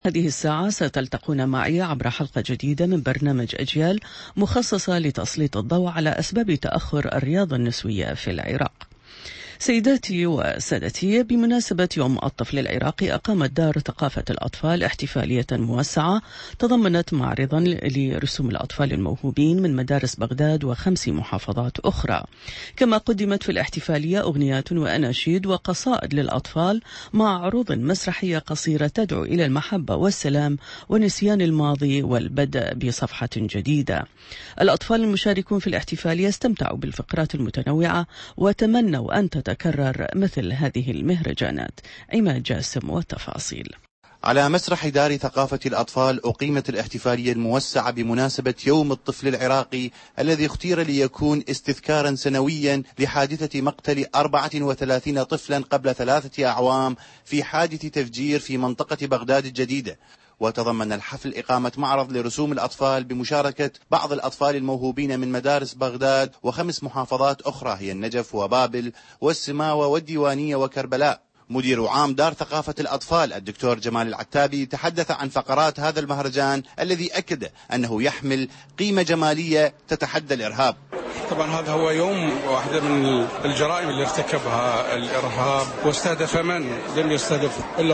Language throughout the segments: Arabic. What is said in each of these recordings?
هذه الساعة ستلتقون معي عبر حلقة جديدة من برنامج أجيال مخصصة لتسليط الضوء على أسباب تأخر الرياضة النسوية في العراق. سيداتي وسادتي، بمناسبة يوم الطفل العراقي أقامت دار ثقافة الأطفال احتفالية موسعة تضمنت معرضا لرسوم الأطفال الموهوبين من مدارس بغداد و5 محافظات أخرى. كما قدمت في الاحتفالية أغنيات وأناشيد وقصائد للأطفال مع عروض مسرحية قصيرة تدعو إلى المحبة والسلام ونسيان الماضي والبدء بصفحة جديدة. الأطفال المشاركون في الاحتفالية استمتعوا بالفقرات المتنوعة وتمنوا أن تتكرر مثل هذه المهرجانات. عماد جاسم والتفاصيل. على مسرح دار ثقافة الأطفال أقيمت الاحتفالية الموسعة بمناسبة يوم الطفل العراقي الذي اختير ليكون استذكارا سنويا لحادثة مقتل 34 طفلا قبل 3 أعوام في حادث تفجير في منطقة بغداد الجديدة. وتضمن الحفل إقامة معرض لرسوم الأطفال بمشاركة بعض الأطفال الموهوبين من مدارس بغداد و5 محافظات أخرى هي النجف وبابل والسماوة والديوانية وكربلاء. مدير عام دار ثقافة الأطفال الدكتور جمال العتابي تحدث عن فقرات هذا المهرجان الذي أكد أنه يحمل قيمة جمالية تتحدى الإرهاب. طبعا هذا هو يوم واحدة من الجرائم اللي ارتكبها الإرهاب، واستهدف من لم يستهدف إلا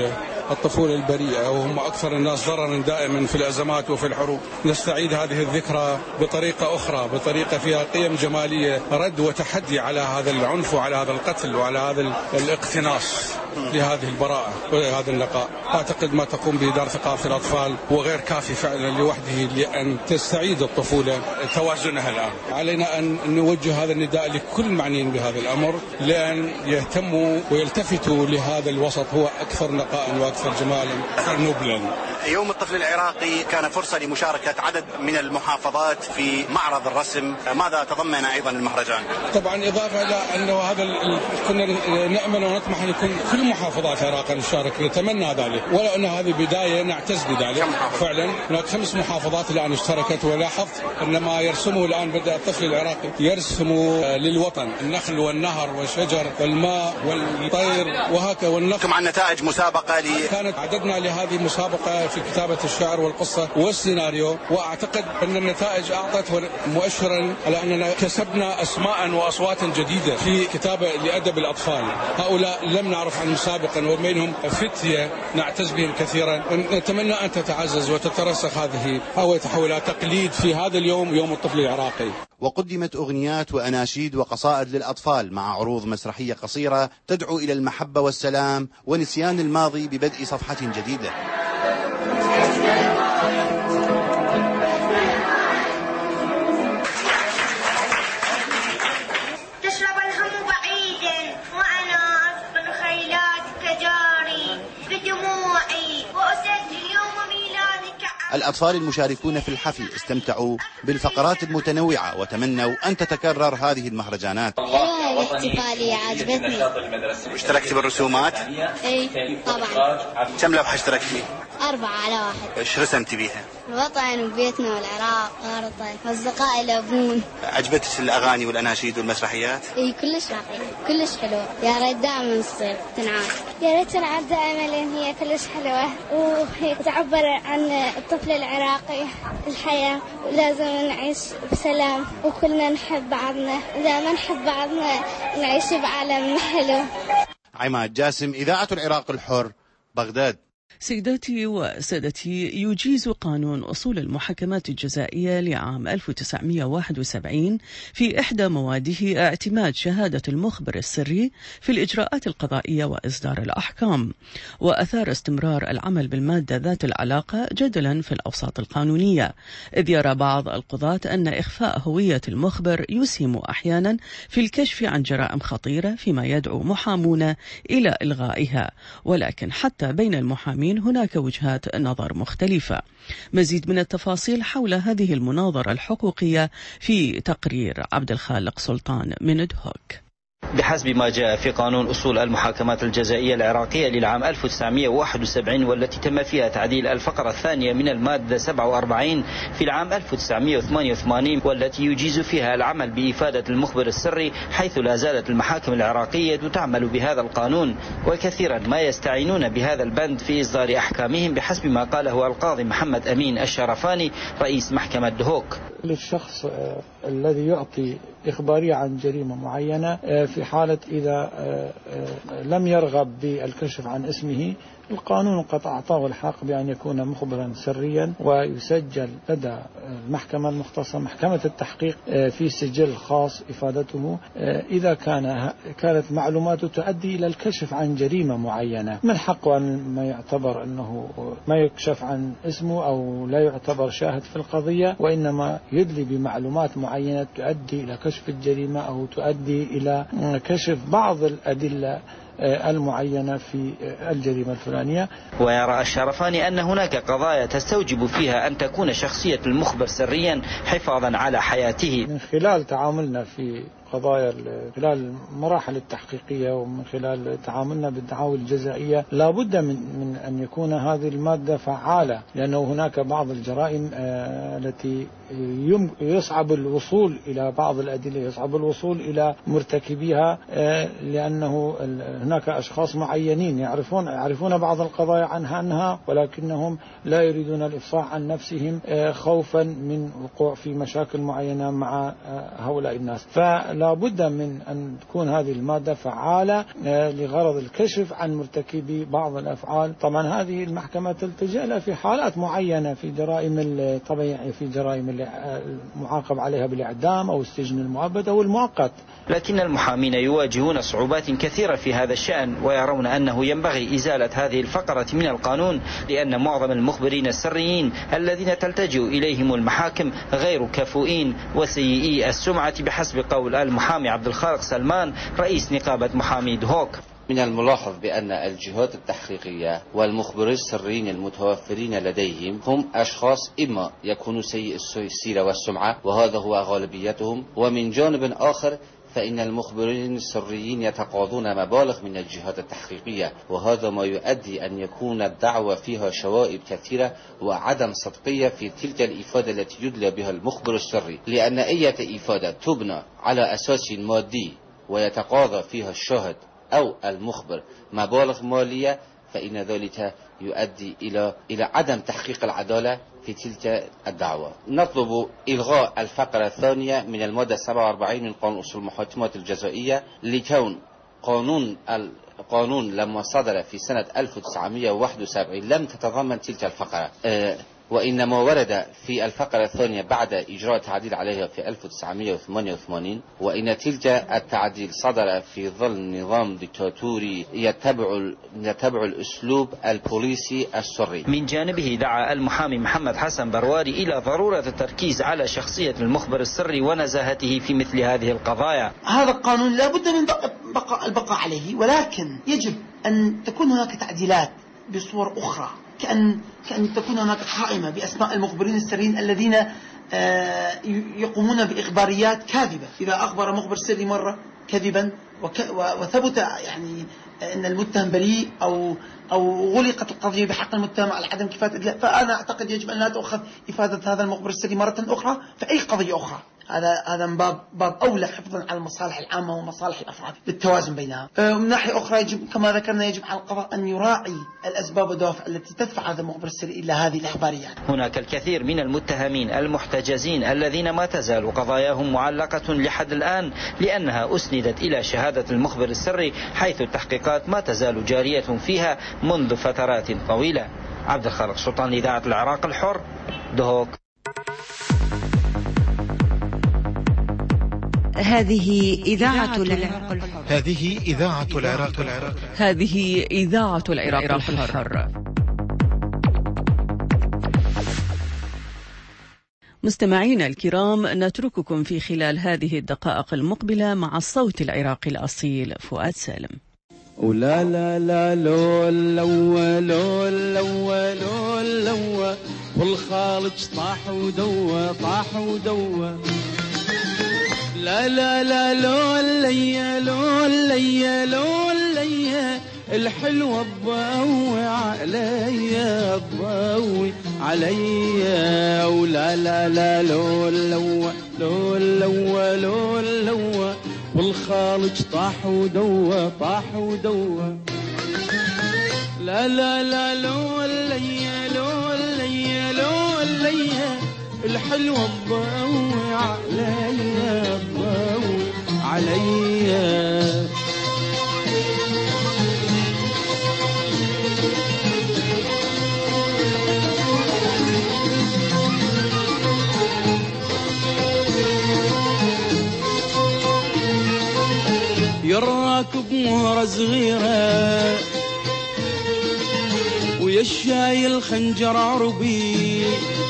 الطفولة البريئة، وهم أكثر الناس ضررا دائما في الأزمات وفي الحروب. نستعيد هذه الذكرى بطريقة أخرى، بطريقة فيها قيم جمالية، رد وتحدي على هذا العنف وعلى هذا القتل وعلى هذا الاقتناص لهذه البراءة وهذا النقاء. أعتقد ما تقوم به دار ثقافة الأطفال وغير كافي فعلا لوحده لأن تستعيد الطفولة توازنها الآن. علينا أن نوجه هذا النداء لكل معنيين بهذا الأمر لأن يهتموا ويلتفتوا لهذا الوسط، هو أكثر نقاء وأكثر جمالا أكثر نبلا. يوم الطفل العراقي كان فرصة لمشاركة عدد من المحافظات في معرض الرسم، ماذا تضمن أيضا المهرجان؟ طبعا إضافة إلى أنه هذا كنا نأمل ونطمح أن يكون كل محافظات العراق نشارك، نتمنى ذلك، ولو أن هذه بداية نعتز بذلك. فعلا هناك 5 محافظات الآن اشتركت، ولاحظت أن ما يرسمه الآن بدأ الطفل العراقي يرسم للوطن، النخل والنهر والشجر والماء والطير وهكذا والنخل. عن نتائج مسابقة كانت عددنا لهذه المسابقة في كتابة الشعر والقصة والسيناريو، وأعتقد أن النتائج أعطت مؤشرا على أننا كسبنا أسماء وأصوات جديدة في كتابة لأدب الأطفال. هؤلاء لم نعرف عنهم سابقا وبينهم فتية نعتز بهم كثيرا. نتمنى أن تتعزز وتترسخ هذه أو يتحول إلى تقليد في هذا اليوم، يوم الطفل العراقي. وقدمت أغنيات وأناشيد وقصائد للأطفال مع عروض مسرحية قصيرة تدعو إلى المحبة والسلام ونسيان الماضي ببدء صفحة جديدة. تشرب الهم بعيدا وأنا أسبل خيلات كجاري بدموعي وأسجل يوم ميلادك. الأطفال المشاركون في الحفل استمتعوا بالفقرات المتنوعة وتمنوا أن تتكرر هذه المهرجانات. الاحتفالية عجبتني. اشتركت بالرسومات؟ اي طبعا. كم لوحة اشتركت فيه؟ 4 على 1. ايش رسمت بيها؟ الوطن وبيتنا والعراق وارضي واصدقائي يلعبون. عجبتك الأغاني والأناشيد والمسرحيات؟ اي كلش راقية، كلش حلوة. يا ريت دائما تصير تنعاد. يا ريت تنعاد دائما لأن هي كلش حلوة وهي تعبر عن الطفل العراقي. الحياة ولازم نعيش بسلام وكلنا نحب بعضنا، إذا ما نحب بعضنا نعيش بعالم حلو. عماد جاسم، إذاعة العراق الحر، بغداد. سيداتي وسادتي، يجيز قانون أصول المحاكمات الجزائية لعام 1971 في إحدى مواده اعتماد شهادة المخبر السري في الإجراءات القضائية وإصدار الأحكام، وأثار استمرار العمل بالمادة ذات العلاقة جدلا في الأوساط القانونية، إذ يرى بعض القضاة أن إخفاء هوية المخبر يسهم أحيانا في الكشف عن جرائم خطيرة، فيما يدعو محامون إلى إلغائها، ولكن حتى بين المحامين هناك وجهات نظر مختلفة. مزيد من التفاصيل حول هذه المناظرة الحقوقية في تقرير عبد الخالق سلطان من دهوك. بحسب ما جاء في قانون أصول المحاكمات الجزائية العراقية للعام 1971 والتي تم فيها تعديل الفقرة الثانية من المادة 47 في العام 1988 والتي يجيز فيها العمل بإفادة المخبر السري، حيث لا زالت المحاكم العراقية تعمل بهذا القانون، وكثيرا ما يستعينون بهذا البند في إصدار أحكامهم بحسب ما قاله القاضي محمد أمين الشرفاني رئيس محكمة دهوك. للشخص الذي يعطي إخبارية عن جريمة معينة في حالة إذا لم يرغب بالكشف عن اسمه، القانون قد أعطاه الحق بأن يكون مخبرا سريا ويسجل لدى المحكمة المختصة محكمة التحقيق في سجل خاص إفادته إذا كانت معلوماته تؤدي إلى الكشف عن جريمة معينة. من حقه أن ما يعتبر أنه ما يكشف عن اسمه أو لا يعتبر شاهد في القضية، وإنما يدلي بمعلومات معينة تؤدي إلى كشف الجريمة أو تؤدي إلى كشف بعض الأدلة المعينة في الجريمة الفلانية. ويرى الشرفاني أن هناك قضايا تستوجب فيها أن تكون شخصية المخبر سريا حفاظا على حياته. من خلال تعاملنا في قضايا خلال المراحل التحقيقية ومن خلال تعاملنا بالدعاوى الجزائية لابد من أن يكون هذه المادة فعالة، لأنه هناك بعض الجرائم التي يصعب الوصول إلى بعض الأدلة، يصعب الوصول إلى مرتكبيها، لأنه هناك أشخاص معينين يعرفون بعض القضايا عنها ولكنهم لا يريدون الإفصاح عن نفسهم خوفا من وقوع في مشاكل معينة مع هؤلاء الناس. فلا بد من أن تكون هذه المادة فعالة لغرض الكشف عن مرتكبي بعض الأفعال. طبعا هذه المحكمة تلتجئ لها في حالات معينة، في جرائم طبيعية، في جرائم المعاقب عليها بالإعدام أو السجن المؤبد أو المؤقت. لكن المحامين يواجهون صعوبات كثيرة في هذا الشأن، ويرون أنه ينبغي إزالة هذه الفقرة من القانون، لأن معظم المخبرين السريين الذين تلتجئ إليهم المحاكم غير كفؤين وسيئي السمعة، بحسب قول المحامي عبد الخالق سلمان رئيس نقابة محامي دهوك. من الملاحظ بأن الجهات التحقيقية والمخبرين السريين المتوفرين لديهم هم أشخاص إما يكونوا سيء السيرة والسمعة وهذا هو غالبيتهم، ومن جانب آخر فإن المخبرين السريين يتقاضون مبالغ من الجهات التحقيقية، وهذا ما يؤدي أن يكون الدعوة فيها شوائب كثيرة وعدم صدقية في تلك الإفادة التي يدلى بها المخبر السري، لأن أي إفادة تبنى على أساس مادي ويتقاضى فيها الشاهد أو المخبر مبالغ مالية فإن ذلك يؤدي إلى عدم تحقيق العدالة في تلك الدعوة. نطلب إلغاء الفقرة الثانية من المادة 47 من قانون أصول المحاكمات الجزائية، لكون القانون لما صدر في سنة 1971 لم تتضمن تلك الفقرة، وإنما ورد في الفقرة الثانية بعد إجراء تعديل عليها في 1988، وإن تلك التعديل صدر في ظل نظام ديكتاتوري يتبع الأسلوب البوليسي السري. من جانبه دعا المحامي محمد حسن برواري إلى ضرورة التركيز على شخصية المخبر السري ونزاهته في مثل هذه القضايا. هذا القانون لا بد من البقاء عليه، ولكن يجب أن تكون هناك تعديلات بصور أخرى، كأن تكون هناك قائمة بأسماء المخبرين السريين الذين يقومون بإخباريات كاذبة. إذا أخبر مخبر سري مرة كذبا وثبت يعني أن المتهم بريء أو غلقت القضية بحق المتهم على عدم كفاءة الإدلاء، فأنا أعتقد يجب أن لا تؤخذ إفادة هذا المخبر السري مرة أخرى في أي قضية أخرى. هذا من باب أولى حفظا على المصالح العامة ومصالح الأفراد بالتوازن بينها. من ناحية أخرى يجب كما ذكرنا يجب على القضاء أن يراعي الأسباب والدوافع التي تدفع هذا المخبر السري إلى هذه الإخباريات. هناك الكثير من المتهمين المحتجزين الذين ما تزال قضاياهم معلقة لحد الآن لأنها أسندت إلى شهادة المخبر السري، حيث التحقيقات ما تزال جارية فيها منذ فترات طويلة. عبد الخالق سلطان، إذاعة العراق الحر، دهوك. هذه إذاعة العراق الحر. هذه إذاعة العراق الحر. هذه إذاعة العراق الحر. مستمعينا الكرام، نترككم في خلال هذه الدقائق المقبلة مع الصوت العراقي الأصيل فؤاد سالم. ولا لا لا لو لو لو لو لو والخالج طاح ودوا لا لا لا لولية لولية لولية الحلوة الضوي عليا الضوي عليا ولا لا لا لولوة لولوة لولوة والخالج طاح ودوة طاح ودوة لا لا لا لولية لولية لولية الحلوة الضوي عليا الضوي عليا يراكب مهرة صغيرة ويا الشايل خنجر عربي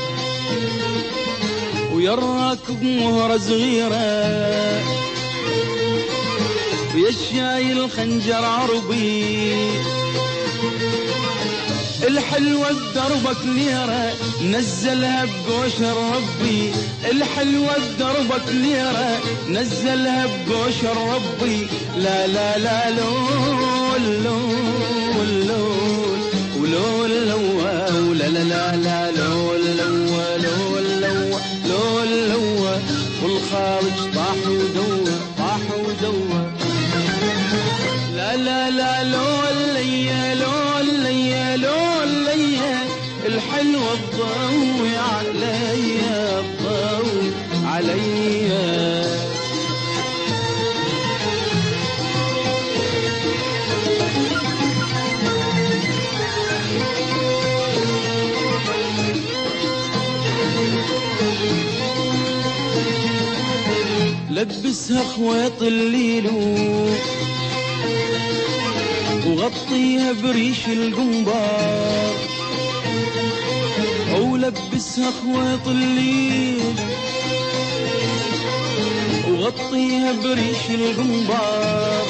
ويراكب مهرة صغيرة ويا الشايل خنجر عربي الحلوة بدربك ليرة نزلها بقوشر ربي الحلوة بدربك ليرة نزلها بقوشر ربي لا لا لا لول لول لول ولول لول لا لا لا لا لول لول لول لول لول والخارج طاح ودوة طاح ودوة لا لا لا لولية لولية لولية الحلوة الضوي عليا الضوي عليا لبسها خويط الليلو وغطيها بريش القنبار ولبسها خويط الليل وغطيها بريش القنبار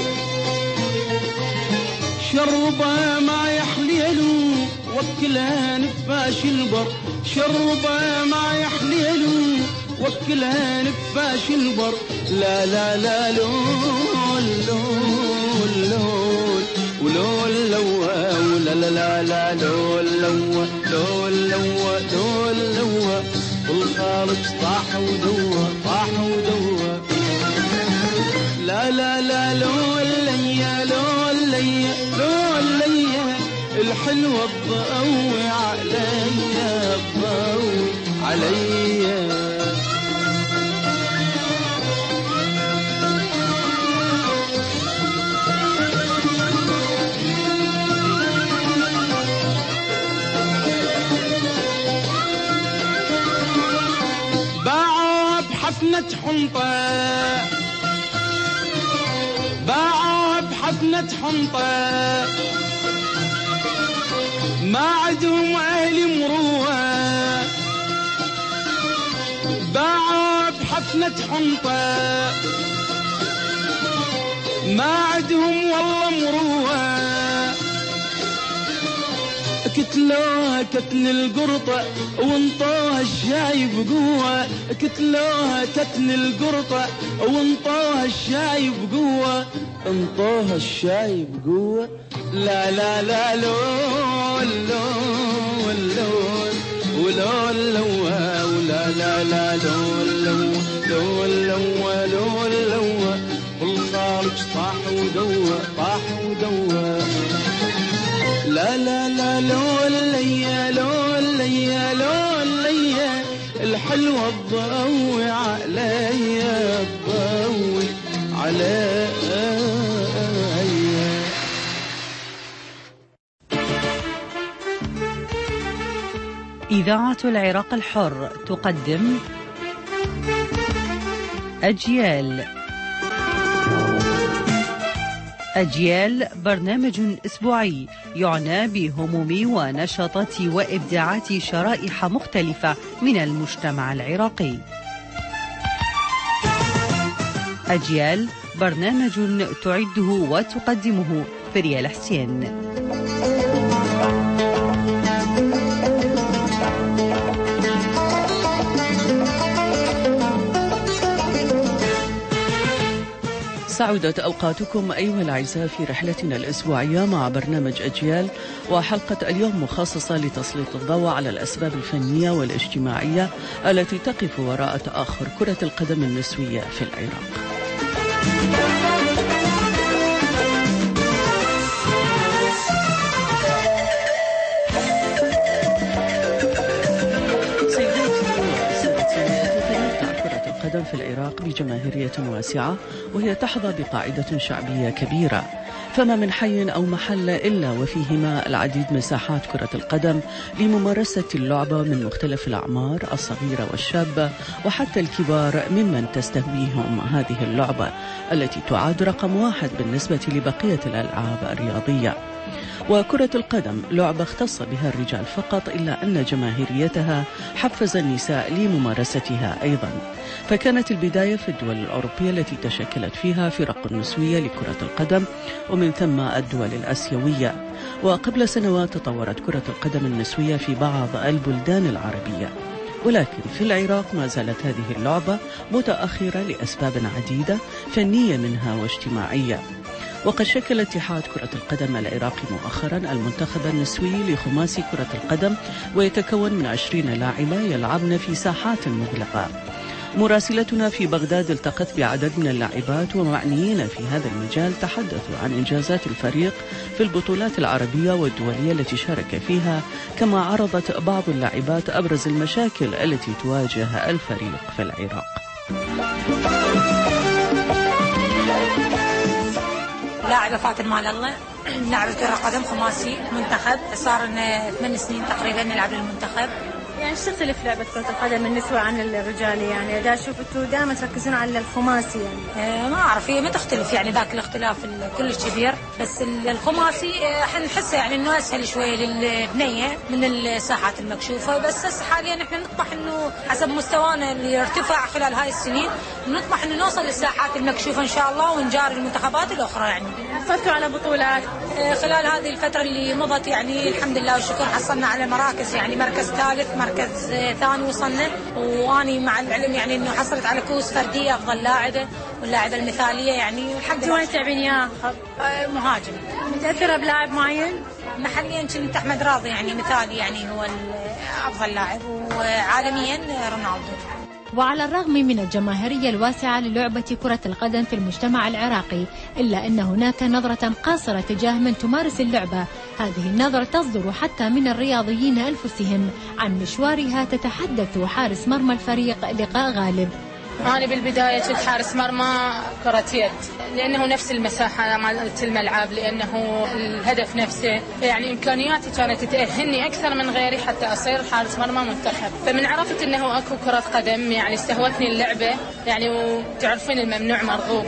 شربها ما يحليلو وكلها نفاش البر شربها ما يحليلو وكلها نفاش البر لا لا لا لول لول لول ولول لوا ولا لا لا لا لول لوا لول لوا لول لوا والخارج طاح ودوا طاح ودوا لا لا لا لولية لولية لولية الحلوة الضوي عليا الضوي عليا بحفنة حنطة باعوها بحفنة حنطة ما عندهم أهل مروة باعوها بحفنة حنطة ما عندهم والله مروة كتلوها كتل القرطة وانطوها الشاي بقوة كتلوها كتل القرطة وانطوها الشاي بقوة انطوها الشاي بقوة لا لا لا لول لول لول ولول لوا ولا لا لا لول لول لول لول لول والخارج طاح ودوا طاح ودوا لا لا لا لولية لولية لولية الحلوة الضوي عليا الضوي عليا إذاعة العراق الحر تقدم أجيال. أجيال برنامج أسبوعي يعنى بهموم ونشاطات وإبداعات شرائح مختلفة من المجتمع العراقي. أجيال برنامج تعده وتقدمه فريال حسين. سعدت أوقاتكم أيها الأعزاء في رحلتنا الأسبوعية مع برنامج أجيال، وحلقة اليوم مخصصة لتسليط الضوء على الأسباب الفنية والاجتماعية التي تقف وراء تأخر كرة القدم النسوية في العراق. في العراق بجماهيرية واسعة، وهي تحظى بقاعدة شعبية كبيرة، فما من حي أو محل إلا وفيهما العديد من ساحات كرة القدم لممارسة اللعبة من مختلف الأعمار الصغيرة والشابة وحتى الكبار ممن تستهويهم هذه اللعبة التي تعد رقم 1 بالنسبة لبقية الألعاب الرياضية. وكرة القدم لعبة اختص بها الرجال فقط، إلا أن جماهيريتها حفز النساء لممارستها أيضا، فكانت البداية في الدول الأوروبية التي تشكلت فيها فرق نسوية لكرة القدم، ومن ثم الدول الآسيوية. وقبل سنوات تطورت كرة القدم النسوية في بعض البلدان العربية، ولكن في العراق ما زالت هذه اللعبة متأخرة لأسباب عديدة فنية منها واجتماعية. وقد شكل اتحاد كرة القدم العراقي مؤخرا المنتخب النسوي لخماسي كرة القدم، ويتكون من 20 لاعبة يلعبن في ساحات مغلقة. مراسلتنا في بغداد التقت بعدد من اللاعبات ومعنيين في هذا المجال تحدثوا عن إنجازات الفريق في البطولات العربية والدولية التي شارك فيها، كما عرضت بعض اللاعبات أبرز المشاكل التي تواجه الفريق في العراق. لاعبة فاتن مال الله، لاعبة كرة قدم خماسي منتخب، صار لنا 8 سنين تقريبا نلعب للمنتخب. يعني ايش تختلف لعبة كرة القدم النسوة عن الرجال؟ يعني دا اشوف انتم دائما تركزون على الخماسي يعني. ما اعرف، هي ما تختلف يعني ذاك الاختلاف كلش كبير، بس الخماسي احنا نحسه يعني انه اسهل شويه للبنيه من الساحات المكشوفه، بس هسه حاليا احنا نطمح انه حسب مستوانا اللي يرتفع خلال هاي السنين نطمح انه نوصل للساحات المكشوفه ان شاء الله ونجاري المنتخبات الاخرى. يعني حصلتوا على بطولات خلال هذه الفتره اللي مضت، يعني الحمد لله والشكر حصلنا على مراكز، يعني مركز ثالث مركز ثاني وصلنا، واني مع العلم يعني انه حصلت على كؤوس فرديه افضل لاعبه واللاعبه المثاليه. يعني الحمد لله. وين تلعبين اياه؟ مهاجم. متاثره بلاعب معين؟ محليا كنت احمد راضي يعني مثالي، يعني هو افضل لاعب، وعالميا رونالدو. وعلى الرغم من الجماهيرية الواسعة للعبة كرة القدم في المجتمع العراقي، إلا أن هناك نظرة قاصرة تجاه من تمارس اللعبة. هذه النظرة تصدر حتى من الرياضيين أنفسهم. عن مشوارها تتحدث حارس مرمى الفريق لقاء غالب. أنا بالبداية كنت حارس مرمى كرة يد، لأنه نفس المساحة مالت الملعب، لأنه الهدف نفسه، يعني إمكانياتي كانت تأهلني أكثر من غيري حتى أصير حارس مرمى منتخب. فمن عرفت أنه أكو كرة قدم يعني استهوتني اللعبة، يعني وتعرفين الممنوع مرغوب،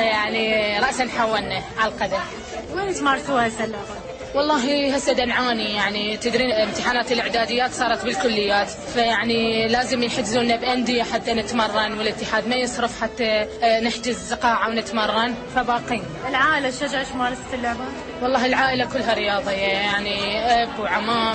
فيعني رأسا حولنا على القدم. وين تمارسوها هسه اللعبة؟ والله هسه دنعاني، يعني تدرين امتحانات الاعداديات صارت بالكليات، فيعني لازم يحجزوا لنا بانديه حتى نتمرن، والاتحاد ما يصرف حتى نحجز قاعه ونتمرن، فباقين. العائله شجعت ممارسه اللعبه؟ والله العائله كلها رياضيه، يعني اب وعمام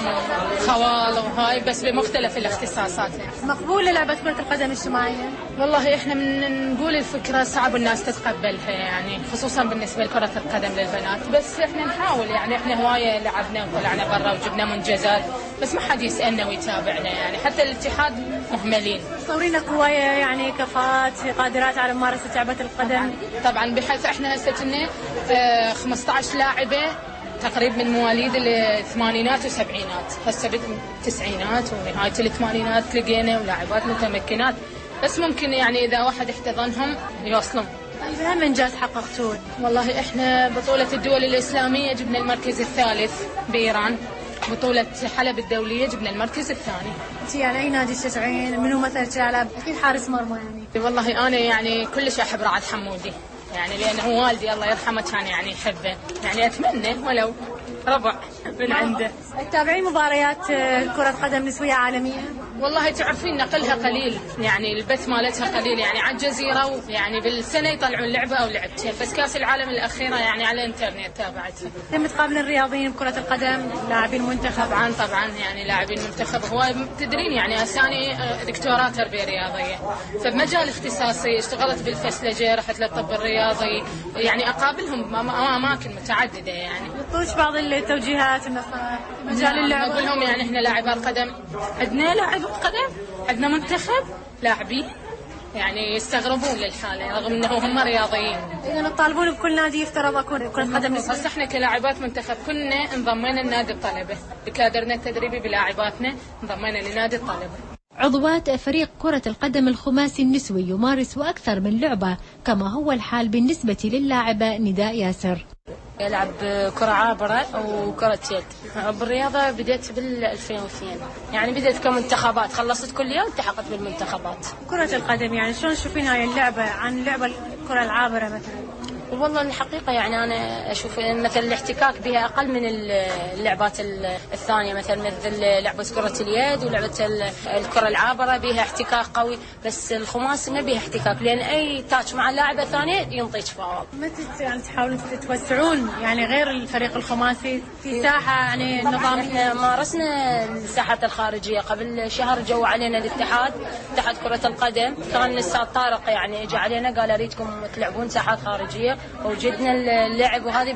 وخوال وهاي، بس بمختلف الاختصاصات. مقبوله لعبه كره القدم اجتماعيا؟ والله احنا من نقول الفكره صعب الناس تتقبلها، يعني خصوصا بالنسبه لكره القدم للبنات، بس احنا نحاول، يعني احنا هوايه لعبنا وطلعنا برا وجبنا منجزات، بس ما حد يسالنا ويتابعنا، يعني حتى الاتحاد مهملين. تصورين هوايه يعني كفاءات قادرات على ممارسه لعبه القدم؟ طبعا بحيث احنا هسه كنا 15 لاعبه تقريبا من مواليد الثمانينات والسبعينات، هسه بالتسعينات ونهايه الثمانينات لقينا ولاعبات متمكنات، بس ممكن يعني اذا واحد احتضنهم يوصلون. طيب اهم انجاز حققتوه؟ والله احنا بطولة الدول الإسلامية جبنا المركز الثالث بإيران، بطولة حلب الدولية جبنا المركز الثاني. انت يعني اي نادي تشجعين؟ منو مثلا تلعب؟ اكيد حارس مرمى يعني. والله انا يعني كلش احب رعد حمودي، يعني لانه والدي الله يرحمه كان يعني يحبه، يعني اتمنى ولو ربع من عنده. تتابعين مباريات كرة قدم نسوية عالمية؟ والله تعرفين نقلها قليل، يعني البث مالتها قليل، يعني على الجزيرة يعني بالسنة يطلعون لعبة أو لعبتين، بس كأس العالم الأخيرة يعني على الإنترنت تابعتها. تم تقابل الرياضيين بكرة القدم لاعبين منتخب؟ طبعا يعني لاعبين منتخب. هو تدرين يعني أساني دكتوراه تربية رياضية، فبمجال اختصاصي اشتغلت بالفسلجة، رحت للطب الرياضي، يعني أقابلهم أماكن متعددة. يعني يعطوش بعض التوجيهات والنصائح مجال اللعب؟ أقول لهم يعني إحنا لاعبات قدم، عندنا لاعب قدم، عندنا منتخب لاعبين، يعني يستغربون للحالة رغم انه هم رياضيين. إذا تطالبون بكل نادي يفترض كرة قدم نسائية؟ بس احنا كلاعبات منتخب كنا انضمينا لنادي الطلبة بكادرنا التدريبي بلاعباتنا، انضمينا لنادي الطلبة. عضوات فريق كرة القدم الخماسي النسوي يمارس أكثر من لعبة، كما هو الحال بالنسبة للاعبة نداء ياسر. يلعب كرة عابرة وكرة يد. بالرياضة بديت بال2002، يعني بديت كمنتخبات، خلصت كلية والتحقت بالمنتخبات. كرة القدم يعني شلون تشوفين هاي اللعبة عن لعبة الكرة العابرة مثلا؟ والله الحقيقة يعني أنا أشوف مثل الاحتكاك بها أقل من اللعبات الثانية، مثل لعبة كرة اليد ولعبة الكرة العابرة بها احتكاك قوي، بس الخماسي ما بها احتكاك، لأن أي تاتش مع لاعبة ثانية ينطيك فاول. متى يعني تحاولون تتوسعون يعني غير الفريق الخماسي في ساحة يعني نظامية؟ احنا مارسنا الساحات الخارجية. قبل شهر جو علينا اتحاد كرة القدم، كان الأستاذ طارق يعني اجى علينا قال اريدكم تلعبون ساحات خارجية، وجدنا اللعب وهذه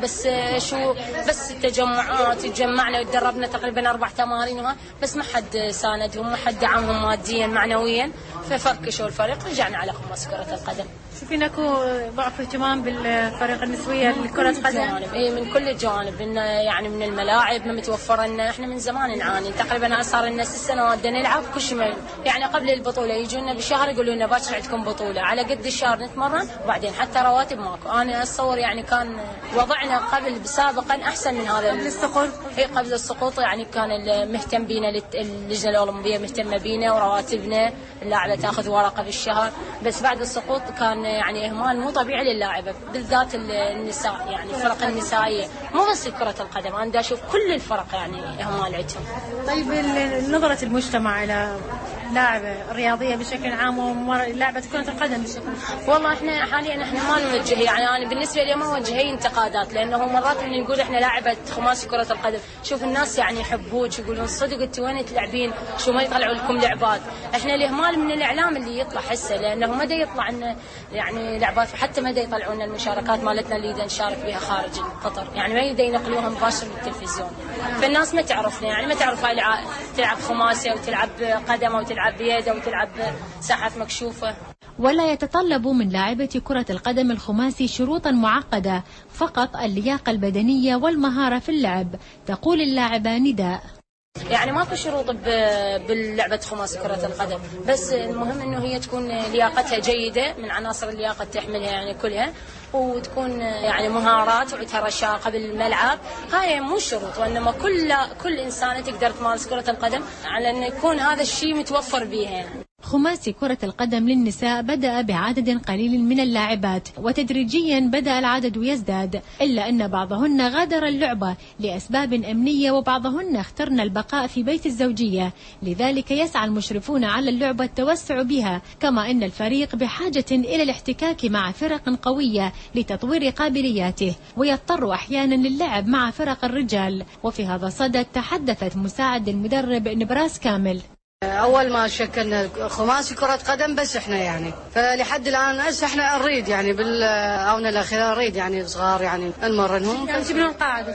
بس التجمعات، تجمعنا وتدربنا تقريبا 4 تمارين، بس ما حد ساندهم، ما حد دعمهم ماديا معنويا، ففركشوا الفريق، رجعنا على خماس كرة القدم. شوفين اكو ضعف اهتمام بالفريق النسوية لكرة القدم؟ اي من كل الجوانب، يعني من الملاعب ما متوفر لنا، احنا من زمان نعاني تقريبا، صار لنا 6 سنوات نلعب كل شيء، يعني قبل البطولة يجونا بشهر يقولوا لنا باكر عندكم بطولة، على قد الشهر نتمرن، وبعدين حتى رواتب ماكو. انا اتصور يعني كان وضعنا قبل سابقا احسن من هذا. قبل السقوط؟ اي قبل السقوط يعني كان مهتم بينا، اللجنة الأولمبية مهتمة بينا، ورواتبنا اللاعبة تاخذ ورقة بالشهر، بس بعد السقوط كان يعني إهمال مو طبيعي للاعبة، بالذات النساء، يعني الفرق النسائية، مو بس كرة القدم، أنا دا أشوف كل الفرق يعني إهمال عندهم. طيب نظرة المجتمع إلى لاعبة رياضية بشكل عام ولاعبة كرة القدم بشكل عام؟ والله احنا حاليا ما نوجه، يعني انا بالنسبه لي ما اوجه اي انتقادات، لانه مرات من نقول احنا لاعبة خماسي كرة القدم، شوف الناس يعني يحبوك، يقولون صدق انت وين تلعبين، شو ما يطلعوا لكم لعبات. احنا الاهمال من الاعلام اللي يطلع حسه، لانه ما دا يطلع لنا يعني لعبات، حتى ما دا يطلعوا لنا المشاركات مالتنا اللي دا نشارك بها خارج قطر، يعني ما يدا ينقلوها مباشر بالتلفزيون، فالناس ما تعرفنا، يعني ما تعرف هاي تلعب خماسي او تلعب قدم او تلعب يد او تلعب ساحات مكشوفة. ولا يتطلب من لاعبة كرة القدم الخماسي شروطا معقدة، فقط اللياقة البدنية والمهارة في اللعب، تقول اللاعبة نداء. يعني ماكو شروط باللعبة خماسي كرة القدم، بس المهم انه هي تكون لياقتها جيدة، من عناصر اللياقة تحملها يعني كلها، وتكون يعني مهارات وعندها رشاقة بالملعب، هاي مو شروط، وانما كل انسانة تقدر تمارس كرة القدم على انه يكون هذا الشيء متوفر بيها يعني. خماسي كرة القدم للنساء بدأ بعدد قليل من اللاعبات، وتدريجيا بدأ العدد يزداد، إلا أن بعضهن غادر اللعبة لأسباب أمنية، وبعضهن اخترن البقاء في بيت الزوجية، لذلك يسعى المشرفون على اللعبة التوسع بها، كما أن الفريق بحاجة إلى الاحتكاك مع فرق قوية لتطوير قابلياته، ويضطر أحيانا للعب مع فرق الرجال. وفي هذا الصدد تحدثت مساعد المدرب نبراس كامل. أول ما شكلنا خماسي كرة قدم بس إحنا يعني، فلحد الآن هسه إحنا نريد يعني بالآونة الأخيرة نريد يعني صغار يعني نمرنهم. يعني تبنون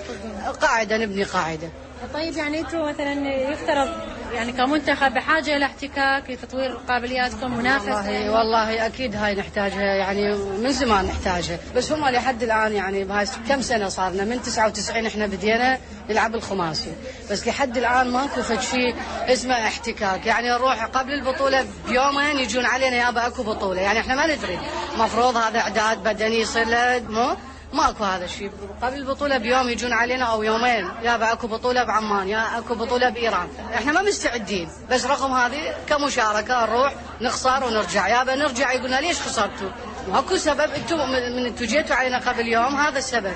قاعدة نبني قاعدة. طيب يعني أنتوا مثلا يفترض يعني كمنتخب بحاجة إلى احتكاك لتطوير قابلياتكم، منافسة؟ والله أكيد هاي نحتاجها، يعني من زمان نحتاجها، بس هم لحد الآن يعني بهاي كم سنة صارنا، من 99 إحنا بدينا نلعب الخماسي، بس لحد الآن ماكو فد شيء اسمه احتكاك، يعني نروح قبل البطولة بيومين يجون علينا يابا أكو بطولة، يعني إحنا ما ندري، مفروض هذا إعداد بدني يصير له ماكو هذا الشيء، قبل البطولة بيوم يجون علينا أو يومين يا اكو بطولة بعمان، يا اكو بطولة بإيران، احنا ما مستعدين، بس رقم هذه كمشاركة نروح نخسر ونرجع، يابا نرجع يقولنا ليش خسرتوا؟ ماكو سبب، انتوا من انتوا جيتوا علينا قبل يوم، هذا السبب.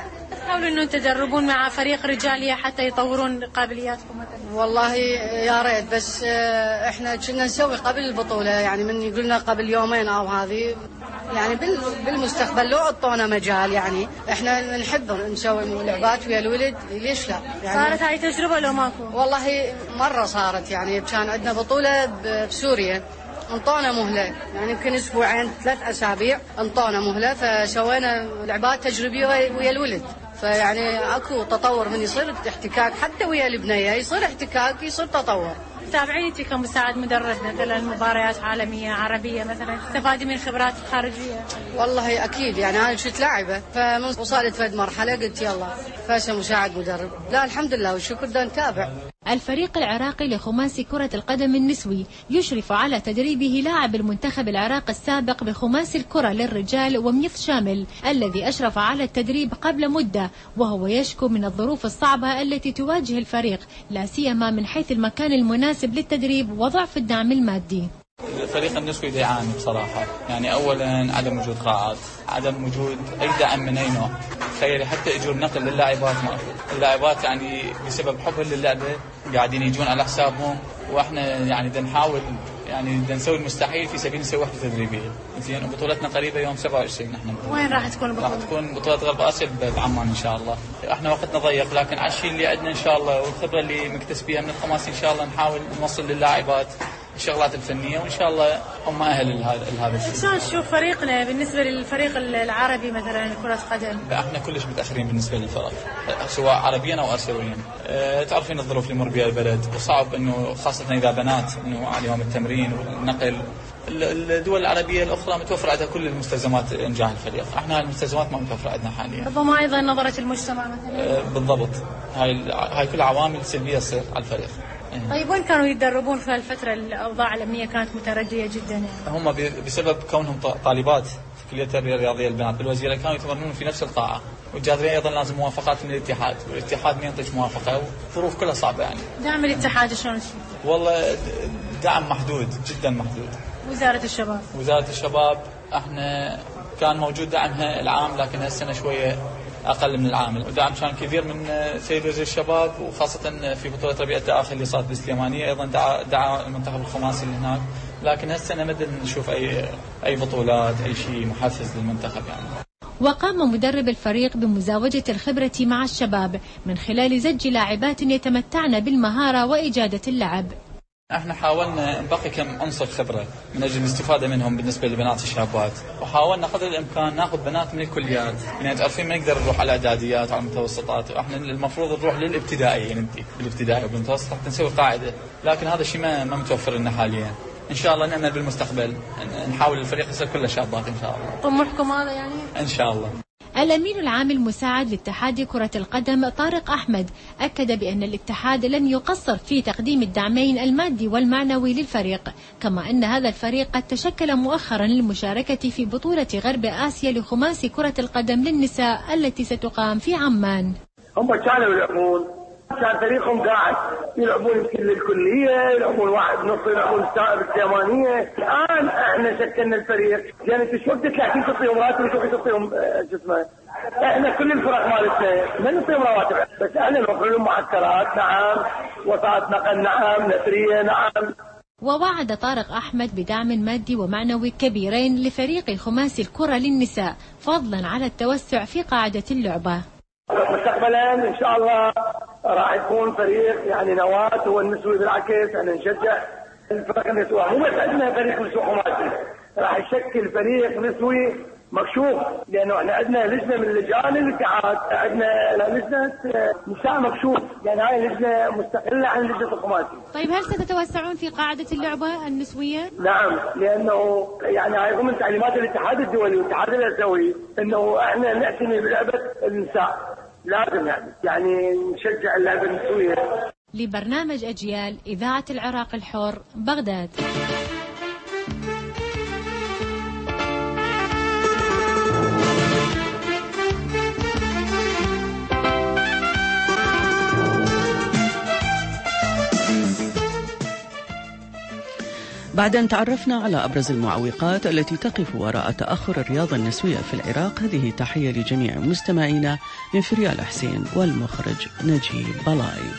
حاولوا انه تدربون مع فريق رجالي حتى يطورون قابلياتكم مثلا؟ والله يا ريت، بس احنا كنا نسوي قبل البطولة، يعني من يقولنا قبل يومين او هذه، يعني بالمستقبل لو اعطونا مجال، يعني احنا نحب نسوي لعبات ويا الولد، ليش لا؟ يعني صارت هاي تجربة لو ماكو؟ والله مرة صارت، يعني كان عندنا بطولة بسوريا، انطونا مهلة، يعني يمكن اسبوعين 3 أسابيع انطونا مهلة، فسوينا لعبات تجريبية ويا الولد، فيعني اكو تطور، من يصير احتكاك حتى ويا البنية، يصير احتكاك يصير تطور. تابعيني كمساعد مدرب مثلا مباريات عالمية عربية مثلا، تستفادي من خبرات خارجية؟ والله أكيد، يعني أنا كنت لاعبة، فوصلت فد مرحلة قلت يلا فاشا مساعد مدرب، لا الحمد لله والشكر ده نتابع. الفريق العراقي لخماسي كرة القدم النسوي يشرف على تدريبه لاعب المنتخب العراقي السابق بخماسي الكرة للرجال وميث شامل، الذي أشرف على التدريب قبل مدة، وهو يشكو من الظروف الصعبة التي تواجه الفريق، لا سيما من حيث المكان المناسب للتدريب وضعف الدعم المادي. الفريق النسوي يعاني بصراحة، يعني أولا عدم وجود قاعات، عدم وجود أي دعم من أي نوع. تخيلي حتى أجور نقل للاعبات ما، اللاعبات يعني بسبب حبهم للعبة قاعدين يجون على حسابهم، وإحنا يعني بدنا نحاول، يعني بدنا نسوي المستحيل في سبيل نسوي وحدة تدريبية. زين، بطولتنا قريبة يوم 27. احنا وين راح تكون البطولة؟ راح تكون بطولة غرب آسيا بعمان إن شاء الله. احنا وقتنا ضيق، لكن على الشيء اللي عندنا إن شاء الله والخبرة اللي مكتسبيها من الخماسي إن شاء الله نحاول نوصل للاعبات الشغلات الفنية، وإن شاء الله هم أهل لهذا الشيء. شلون تشوف فريقنا بالنسبة للفريق العربي مثلا كرة قدم؟ احنا كلش متأخرين بالنسبة للفرق، سواء عربيا أو آسيويا. تعرفين الظروف اللي يمر بها البلد، وصعب إنه خاصة إذا بنات إنه عليهم التمرين والنقل. الدول العربية الأخرى متوفر عندها كل المستلزمات إنجاح الفريق، احنا المستلزمات ما متوفرة عندنا حاليا. ربما أيضا نظرة المجتمع مثلا. بالضبط، هاي كل عوامل سلبية تصير على الفريق. طيب وين كانوا يتدربون في الفترة الأوضاع الأمنية كانت متردية جدا يعني؟ هم بسبب كونهم طالبات في كلية التربية الرياضية البنات بالوزيرة كانوا يتمرنون في نفس القاعة، والجاذبية أيضا لازم موافقات من الاتحاد، والاتحاد ما ينطيش موافقة، والظروف كلها صعبة يعني. دعم الاتحاد شلون تشوف؟ والله دعم محدود جدا محدود. وزارة الشباب احنا كان موجود دعمها العام، لكن هالسنة شوية أقل من العام. ودعم كان كبير من سيد وزير الشباب، وخاصة في بطولة ربيع التآخي اللي صارت بالسليمانية أيضا دعا المنتخب الخماسي اللي هناك، لكن هالسنة ما نشوف أي بطولات، أي شيء محفز للمنتخب يعني. وقام مدرب الفريق بمزاوجة الخبرة مع الشباب من خلال زج لاعبات يتمتعن بالمهارة وإجادة اللعب. احنا حاولنا نبقي كم عنصر خبرة من اجل الاستفادة منهم بالنسبة لبنات الشابات، وحاولنا قدر الامكان ناخذ بنات من الكليات، يعني تعرفين ما نقدر نروح على اعداديات وعلى المتوسطات، واحنا المفروض نروح للابتدائي، يعني بالابتدائي وبالمتوسط حتى نسوي قاعدة، لكن هذا الشيء ما متوفر لنا حاليا. ان شاء الله نأمل بالمستقبل نحاول الفريق يصير كله شابات ان شاء الله. طموحكم هذا يعني؟ ان شاء الله. الأمين العام المساعد لاتحاد كرة القدم طارق أحمد أكد بأن الاتحاد لن يقصر في تقديم الدعمين المادي والمعنوي للفريق، كما أن هذا الفريق قد تشكل مؤخرا للمشاركة في بطولة غرب آسيا لخماسي كرة القدم للنساء التي ستقام في عمان. هم كانوا يلعبون، كان فريقهم قاعد يلعبون يمكن للكلية، يلعبون واحد نص، يلعبون بالثمانية. الآن احنا شكلنا الفريق، يعني انت شو بدك الحين تعطيهم راتب وشو تعطيهم شو اسمه؟ احنا كل الفرق مالتنا ما نعطيهم رواتب، بس احنا نوفر لهم معسكرات نعم، وساعات نقل نعم، نثرية نعم. ووعد طارق أحمد بدعم مادي ومعنوي كبيرين لفريق خماسي الكرة للنساء، فضلا على التوسع في قاعدة اللعبة. مستقبلا ان شاء الله راح يكون فريق يعني نواة هو النسوي، بالعكس احنا نشجع الفرق النسوية، مو بس عندنا فريق نسوي خماسي، راح يشكل فريق نسوي مكشوف، لانه احنا عندنا لجنه من لجان الاتحاد، عندنا لجنه نساء مكشوف، يعني هاي لجنه مستقله عن لجنه الخماسي. طيب هل ستتوسعون في قاعده اللعبه النسويه؟ نعم، لانه يعني هاي ضمن تعليمات الاتحاد الدولي والاتحاد الاسيوي انه احنا نعتني بلعبه النساء، لازم يعني نشجع اللعبه النسويه. لبرنامج أجيال إذاعة العراق الحر، بغداد. بعد أن تعرفنا على أبرز المعوقات التي تقف وراء تأخر الرياضة النسوية في العراق، هذه تحية لجميع مستمعينا من فريال حسين والمخرج نجيب بلاي.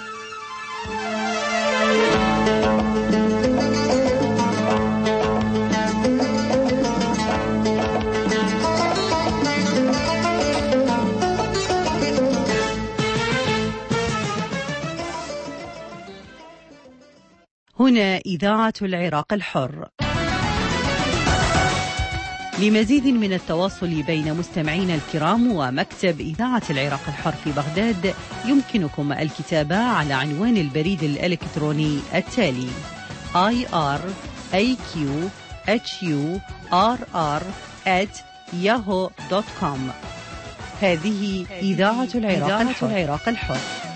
هنا إذاعة العراق الحر. لمزيد من التواصل بين مستمعينا الكرام ومكتب إذاعة العراق الحر في بغداد، يمكنكم الكتابة على عنوان البريد الإلكتروني التالي: iraqhurr@yahoo.com. هذه إذاعة العراق الحر.